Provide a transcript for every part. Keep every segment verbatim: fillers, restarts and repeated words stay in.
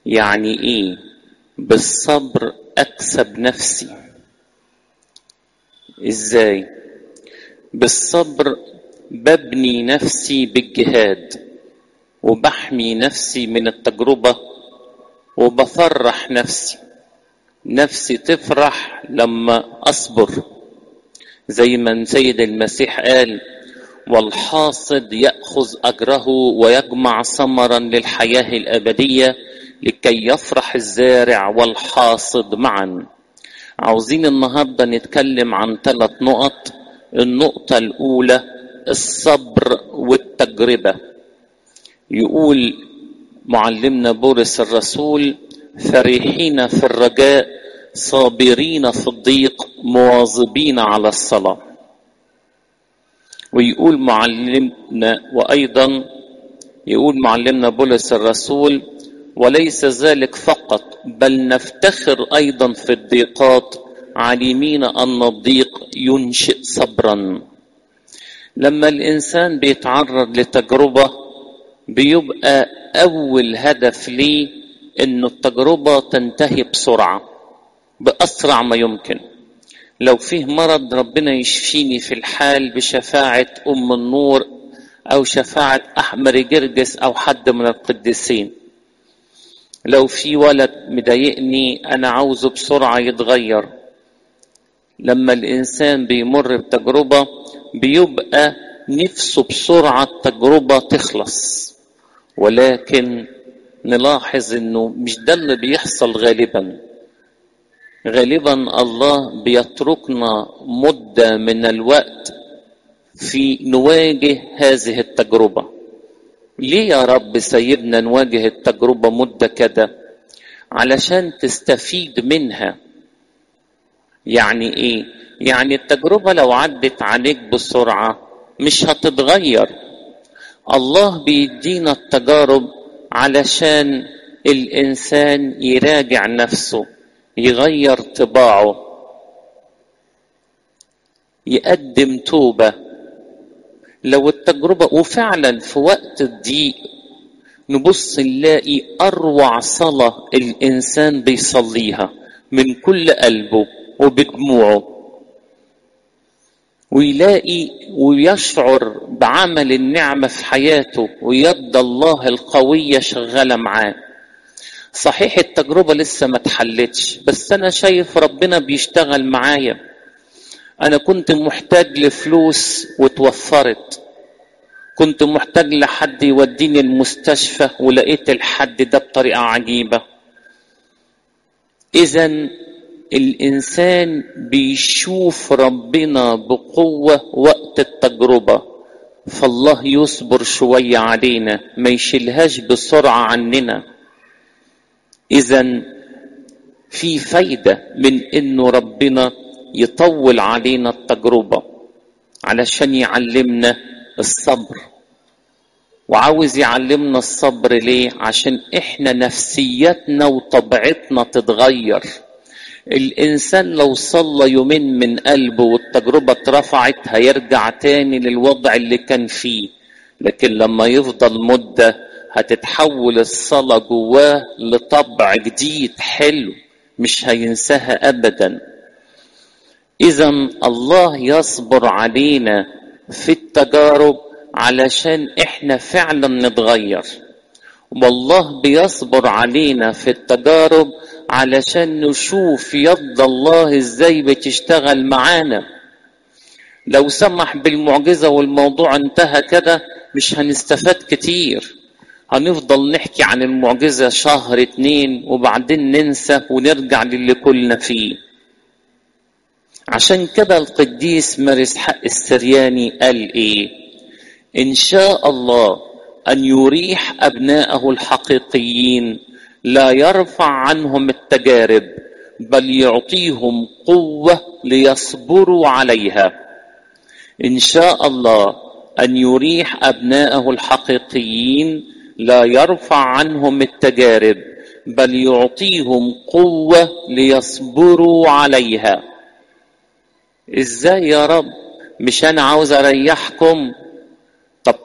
يعني ايه بالصبر اكسب نفسي؟ ازاي؟ بالصبر ببني نفسي بالجهاد، وبحمي نفسي من التجربة، وبفرح نفسي. نفسي تفرح لما أصبر، زي ما سيد المسيح قال: والحاصد يأخذ أجره ويجمع ثمرا للحياة الأبدية، لكي يفرح الزارع والحاصد معا. عاوزين النهاردة نتكلم عن ثلاث نقط. النقطة الأولى الصبر والتجربة. يقول معلمنا بولس الرسول: فرحين في الرجاء، صابرين في الضيق، مواظبين على الصلاة. ويقول معلمنا وأيضا يقول معلمنا بولس الرسول: وليس ذلك فقط، بل نفتخر أيضا في الضيقات، عالمين أن الضيق ينشئ صبرا. لما الإنسان بيتعرض لتجربة بيبقى أول هدف ليه إن التجربة تنتهي بسرعة، بأسرع ما يمكن. لو فيه مرض ربنا يشفيني في الحال بشفاعة أم النور أو شفاعة أحمر جرجس أو حد من القديسين. لو في ولد مضايقني أنا عاوزه بسرعة يتغير. لما الإنسان بيمر بتجربة بيبقى نفسه بسرعة التجربة تخلص، ولكن نلاحظ إنه مش ده اللي بيحصل غالبا. غالبا الله بيتركنا مدة من الوقت في نواجه هذه التجربة. ليه يا رب سيبنا نواجه التجربة مدة كده؟ علشان تستفيد منها. يعني ايه؟ يعني التجربة لو عدت عليك بسرعة مش هتتغير. الله بيدينا التجارب علشان الإنسان يراجع نفسه، يغير طباعه، يقدم توبة. لو التجربة وفعلا في وقت الضيق نبص نلاقي أروع صلاة الإنسان بيصليها من كل قلبه وبدموعه، ويلاقي ويشعر بعمل النعمة في حياته ويد الله القوية شغالة معاه. صحيح التجربة لسه ما اتحلتش، بس أنا شايف ربنا بيشتغل معايا. أنا كنت محتاج لفلوس وتوفرت، كنت محتاج لحد يوديني المستشفى ولقيت الحد ده بطريقة عجيبة. إذن الإنسان بيشوف ربنا بقوة وقت التجربة، فالله يصبر شوية علينا، ما يشيلهاش بسرعة عننا. إذن في فايدة من إنه ربنا يطول علينا التجربة علشان يعلمنا الصبر. وعاوز يعلمنا الصبر ليه؟ عشان إحنا نفسيتنا وطبيعتنا تتغير. الإنسان لو صلى يومين من قلبه والتجربة اترفعت هيرجع تاني للوضع اللي كان فيه، لكن لما يفضل مدة هتتحول الصلاة جواه لطبع جديد حلو مش هينساها أبدا. إذن الله يصبر علينا في التجارب علشان إحنا فعلا نتغير، والله بيصبر علينا في التجارب علشان نشوف يد الله ازاي بتشتغل معانا. لو سمح بالمعجزة والموضوع انتهى كده مش هنستفاد كتير، هنفضل نحكي عن المعجزة شهر اتنين وبعدين ننسى ونرجع للي كلنا فيه. عشان كده القديس مارس حق السرياني قال ايه؟ ان شاء الله ان يريح ابناءه الحقيقيين لا يرفع عنهم التجارب، بل يعطيهم قوة ليصبروا عليها. إن شاء الله أن يريح أبناءه الحقيقيين لا يرفع عنهم التجارب، بل يعطيهم قوة ليصبروا عليها. إزاي يا رب؟ مش أنا عاوز أريحكم؟ طب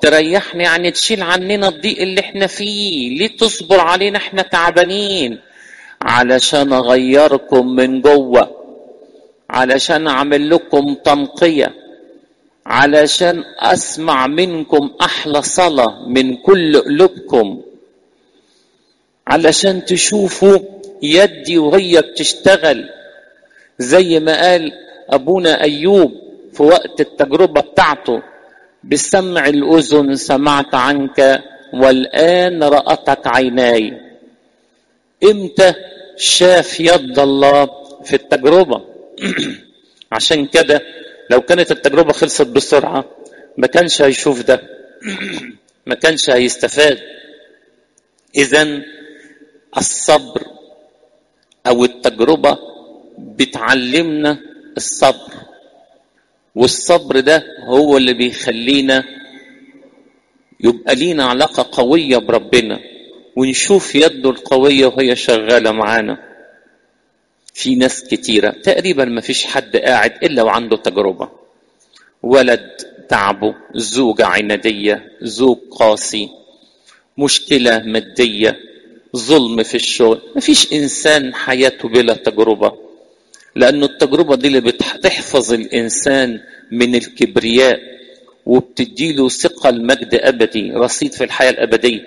تريحني يعني تشيل عننا الضيق اللي احنا فيه. ليه تصبر علينا احنا تعبانين؟ علشان اغيركم من جوه، علشان اعمل لكم تنقية، علشان اسمع منكم احلى صلاة من كل قلوبكم، علشان تشوفوا يدي وهي بتشتغل زي ما قال ابونا ايوب في وقت التجربة بتاعته: بسمع الاذن سمعت عنك والان رأتك عيناي. امتى شاف يد الله؟ في التجربة. عشان كده لو كانت التجربة خلصت بسرعة ما كانش هيشوف ده، ما كانش هيستفاد. اذن الصبر او التجربة بتعلمنا الصبر، والصبر ده هو اللي بيخلينا يبقى لينا علاقة قوية بربنا، ونشوف يده القوية وهي شغالة معانا. في ناس كتيرة تقريبا ما فيش حد قاعد إلا وعنده تجربة: ولد تعبه، زوجة عنادية، زوج قاسي، مشكلة مادية، ظلم في الشغل. ما فيش إنسان حياته بلا تجربة، لأن التجربة دي اللي بتحفظ الإنسان من الكبرياء وبتديله ثقة المجد أبدي، رصيد في الحياة الأبدية.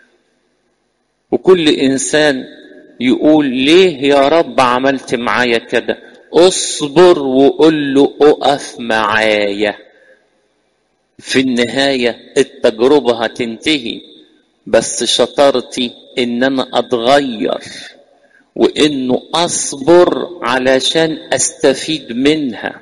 وكل إنسان يقول: ليه يا رب عملت معايا كده؟ اصبر وقول له اقف معايا. في النهاية التجربة هتنتهي، بس شطارتي ان انا اتغير وانه اصبر علشان استفيد منها،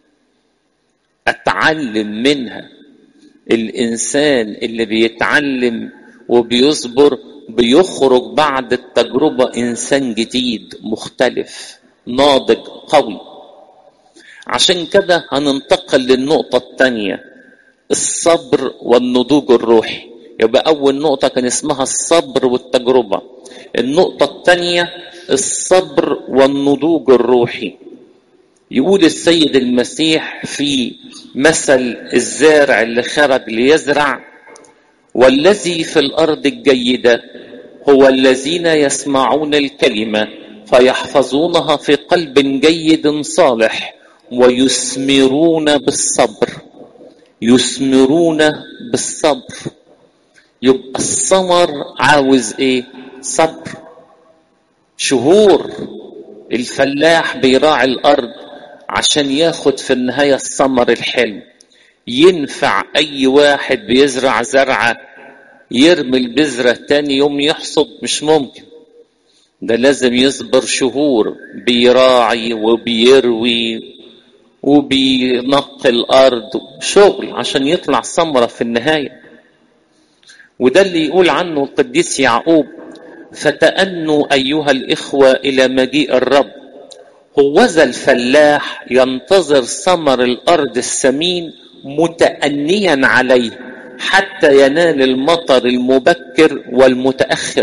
اتعلم منها. الانسان اللي بيتعلم وبيصبر بيخرج بعد التجربة انسان جديد مختلف ناضج قوي. عشان كده هننتقل للنقطة الثانية: الصبر والنضوج الروحي. يبقى اول نقطة كان اسمها الصبر والتجربة، النقطة الثانية الصبر والنضوج الروحي. يقول السيد المسيح في مثل الزارع اللي خرج ليزرع: والذي في الأرض الجيدة هو الذين يسمعون الكلمة فيحفظونها في قلب جيد صالح ويثمرون بالصبر. يثمرون بالصبر. يبقى الثمر عاوز ايه؟ صبر. شهور الفلاح بيراعي الأرض عشان ياخد في النهاية الثمر الحلو. ينفع أي واحد بيزرع زرعة يرمي البذرة تاني يوم يحصد؟ مش ممكن. ده لازم يصبر شهور بيراعي وبيروي وبينقي الأرض، شغل عشان يطلع ثمرة في النهاية. وده اللي يقول عنه القديس يعقوب: فتأنوا أيها الإخوة إلى مجيء الرب، هوذا الفلاح ينتظر ثمر الأرض السمين متأنيا عليه حتى ينال المطر المبكر والمتأخر.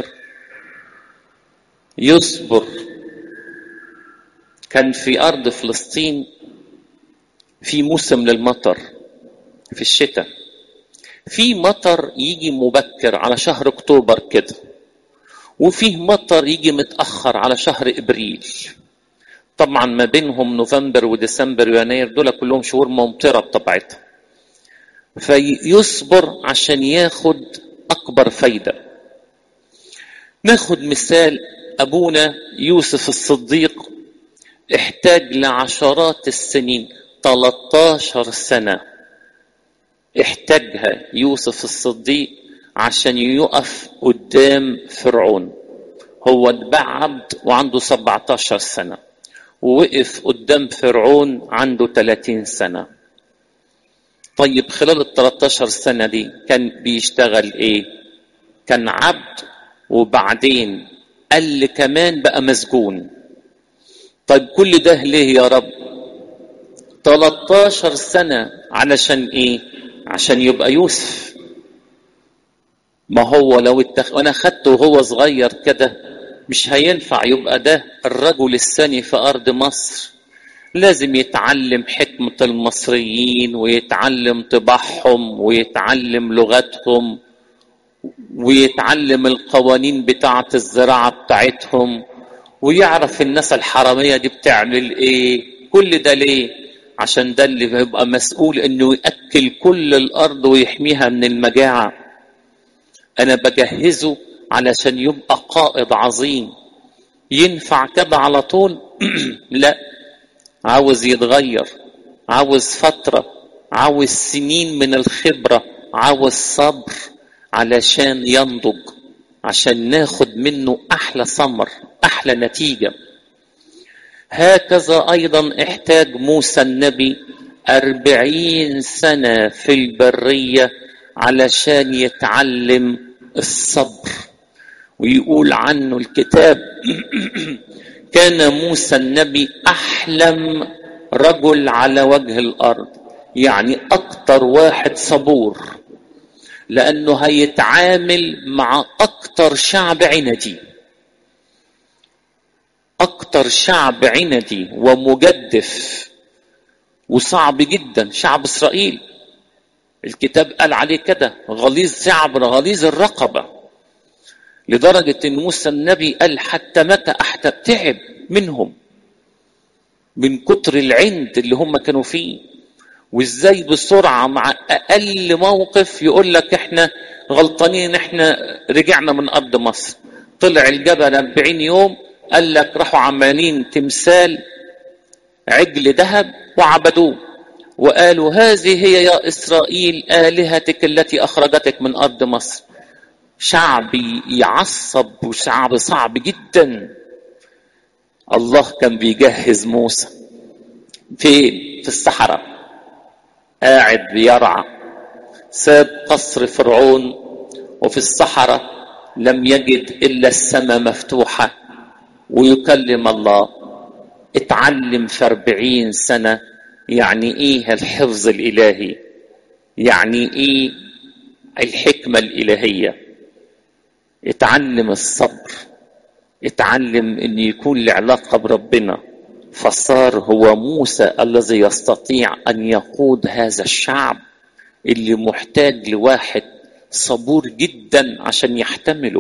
يصبر. كان في أرض فلسطين في موسم للمطر في الشتاء، في مطر يجي مبكر على شهر أكتوبر كده، وفيه مطر يجي متأخر على شهر إبريل. طبعا ما بينهم نوفمبر وديسمبر ويناير، دول كلهم شهور ممطرة بطبيعتها. فيصبر عشان ياخد أكبر فايدة. ناخد مثال أبونا يوسف الصديق، احتاج لعشرات السنين، ثلاثة عشر سنة احتاجها يوسف الصديق عشان يقف قدام فرعون. هو اتباع عبد وعنده سبعة عشر سنة، ووقف قدام فرعون عنده ثلاثين سنة. طيب خلال ال ثلاثة عشر سنة دي كان بيشتغل ايه؟ كان عبد، وبعدين قال كمان بقى مسجون. طيب كل ده ليه يا رب؟ ثلاثة عشر سنة علشان ايه؟ عشان يبقى يوسف. ما هو لو اتخ... وانا خدته وهو صغير كده مش هينفع يبقى ده الرجل الثاني في ارض مصر. لازم يتعلم حكمة المصريين ويتعلم طباعهم ويتعلم لغتهم ويتعلم القوانين بتاعة الزراعة بتاعتهم ويعرف الناس الحرامية دي بتعمل ايه. كل ده ليه؟ عشان ده اللي هيبقى مسؤول انه يأكل كل الارض ويحميها من المجاعة. انا بجهزه علشان يبقى قائد عظيم. ينفع كده على طول؟ لا، عاوز يتغير، عاوز فترة، عاوز سنين من الخبرة، عاوز صبر علشان ينضج، عشان ناخد منه احلى ثمر، احلى نتيجة. هكذا ايضا احتاج موسى النبي اربعين سنة في البرية علشان يتعلم الصبر. ويقول عنه الكتاب كان موسى النبي احلم رجل على وجه الارض، يعني اكتر واحد صبور، لانه هيتعامل مع اكتر شعب عندي، اكتر شعب عندي ومجدف وصعب جدا، شعب اسرائيل. الكتاب قال عليه كده غليظ شعب، غليظ الرقبة، لدرجة ان موسى النبي قال حتى متى احتى تعب منهم من كتر العند اللي هم كانوا فيه. وازاي بسرعة مع اقل موقف يقول لك احنا غلطانين، احنا رجعنا من ارض مصر. طلع الجبل أربعين يوم، قال لك راحوا عمالين تمثال عجل ذهب وعبدوه وقالوا هذه هي يا اسرائيل آلهتك التي اخرجتك من ارض مصر. شعب يعصب وشعب صعب جدا. الله كان بيجهز موسى فين؟ في الصحراء، قاعد بيرعى، ساب قصر فرعون وفي الصحراء لم يجد الا السماء مفتوحة ويكلم الله. اتعلم في أربعين سنة يعني ايه الحفظ الالهي، يعني ايه الحكمة الالهية. اتعلم الصبر، اتعلم ان يكون له علاقة بربنا. فصار هو موسى الذي يستطيع ان يقود هذا الشعب اللي محتاج لواحد صبور جدا عشان يحتمله.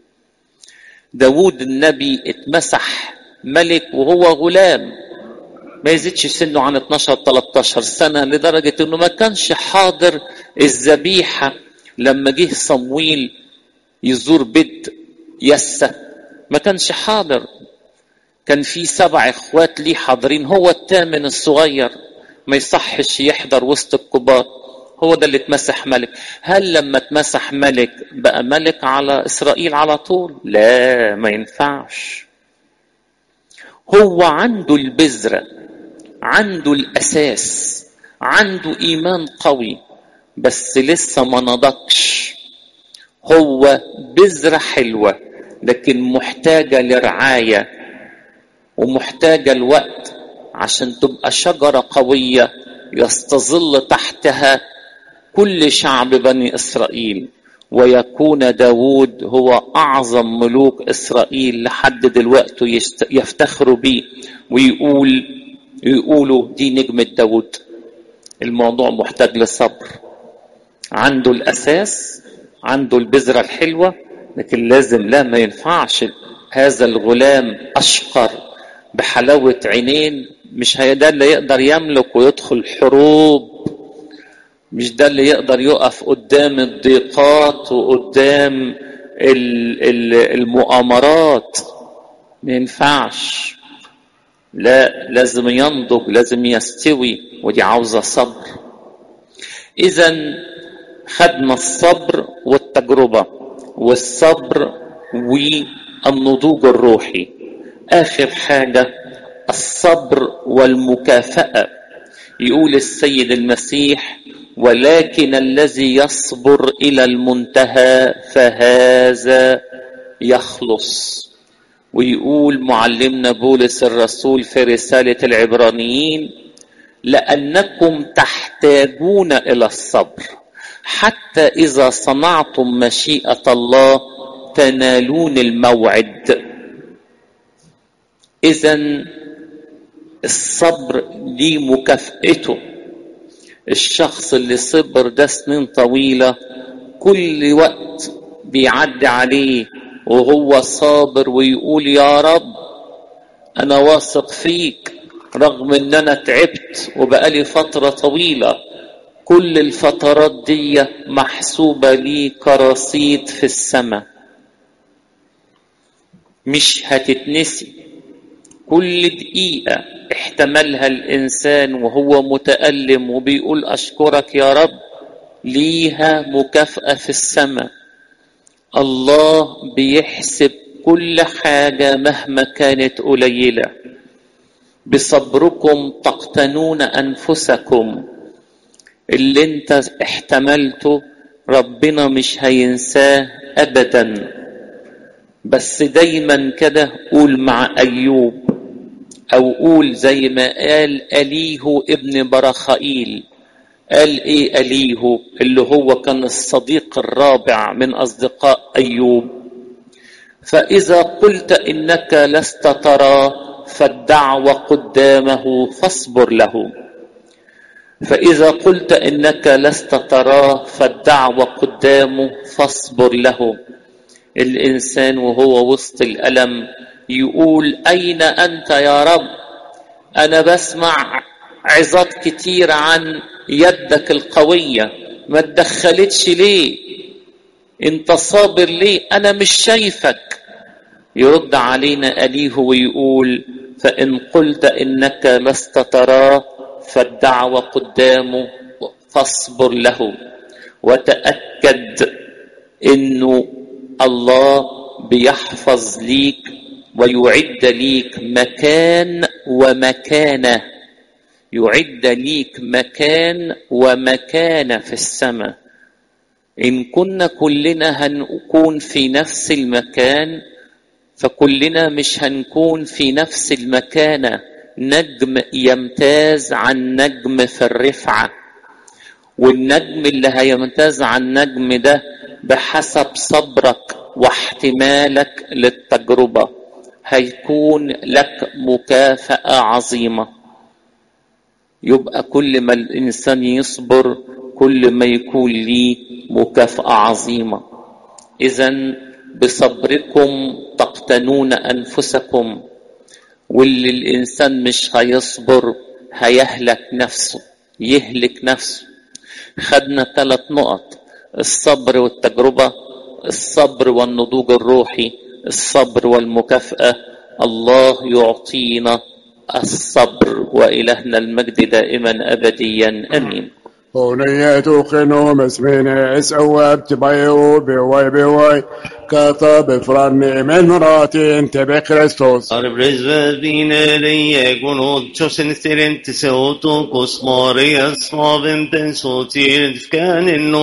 داود النبي اتمسح ملك وهو غلام، ما يزيدش سنه عن اتناشر تلتاشر سنة، لدرجة انه ما كانش حاضر الذبيحة لما جه صمويل يزور بيت يسى، ما كانش حاضر. كان في سبع اخوات ليه حاضرين، هو الثامن الصغير، ما يصحش يحضر وسط الكبار. هو ده اللي اتمسح ملك. هل لما اتمسح ملك بقى ملك على اسرائيل على طول؟ لا، ما ينفعش. هو عنده البذرة، عنده الاساس، عنده ايمان قوي، بس لسه ما نضجش. هو بذرة حلوة لكن محتاجة لرعاية ومحتاجة الوقت عشان تبقى شجرة قوية يستظل تحتها كل شعب بني إسرائيل، ويكون داود هو أعظم ملوك إسرائيل لحد دلوقتي يفتخروا به ويقول يقولوا دي نجمة داود. الموضوع محتاج لصبر. عنده الأساس، عنده البذرة الحلوة، لكن لازم، لا ما ينفعش هذا الغلام أشقر بحلاوة عينين، مش هي ده اللي يقدر يملك ويدخل حروب، مش ده اللي يقدر يقف قدام الضيقات وقدام المؤامرات. ما ينفعش، لا، لازم ينضج، لازم يستوي، ودي عاوزة صبر. إذن خدنا الصبر والتجربة والصبر والنضوج الروحي. آخر حاجة الصبر والمكافأة. يقول السيد المسيح ولكن الذي يصبر إلى المنتهى فهذا يخلص. ويقول معلمنا بولس الرسول في رسالة العبرانيين لأنكم تحتاجون إلى الصبر حتى إذا صنعتم مشيئة الله تنالون الموعد. إذن الصبر ليه مكافئته. الشخص اللي صبر ده سنين طويلة كل وقت بيعدي عليه وهو صابر ويقول يا رب أنا واثق فيك رغم أن أنا تعبت وبقالي فترة طويلة. كل الفترات دي محسوبة لي كرصيد في السماء مش هتتنسي. كل دقيقة احتملها الإنسان وهو متألم وبيقول أشكرك يا رب ليها مكافأة في السماء. الله بيحسب كل حاجة مهما كانت قليلة. بصبركم تقتنون أنفسكم. اللي انت احتملته ربنا مش هينساه أبدا. بس دايما كده قول مع أيوب أو قول زي ما قال أليه ابن برخائيل. قال إيه أليه اللي هو كان الصديق الرابع من أصدقاء أيوب؟ فإذا قلت إنك لست ترى فالدعوة قدامه فاصبر له. فإذا قلت إنك لست تراه فالدعوة قدامه فاصبر له. الإنسان وهو وسط الألم يقول أين أنت يا رب؟ أنا بسمع عظات كتير عن يدك القوية، ما تدخلتش ليه؟ انت صابر ليه؟ أنا مش شايفك. يرد علينا أليه ويقول فإن قلت إنك لست تراه فالدعوة قدامه فاصبر له. وتأكد إنه الله بيحفظ ليك ويعد ليك مكان ومكانة. يعد ليك مكان ومكانة في السماء. إن كنا كلنا هنكون في نفس المكان فكلنا مش هنكون في نفس المكانة. نجم يمتاز عن نجم في الرفعة، والنجم اللي هيمتاز عن نجم ده بحسب صبرك واحتمالك للتجربة هيكون لك مكافأة عظيمة. يبقى كل ما الإنسان يصبر كل ما يكون ليه مكافأة عظيمة. إذن بصبركم تقتنون أنفسكم. واللي الإنسان مش هيصبر هيهلك نفسه، يهلك نفسه. خدنا ثلاث نقط: الصبر والتجربة، الصبر والنضوج الروحي، الصبر والمكافأة. الله يعطينا الصبر وإلهنا المجد دائما أبديا آمين. ونيتو خنو مسميني اسعواب تبايو بواي بواي كاثب فراني من راتي انت بكريستوس أربرز بين لي جنود شوسن ستيرنت سوتو كوسماري أصحاب بن صوتي كان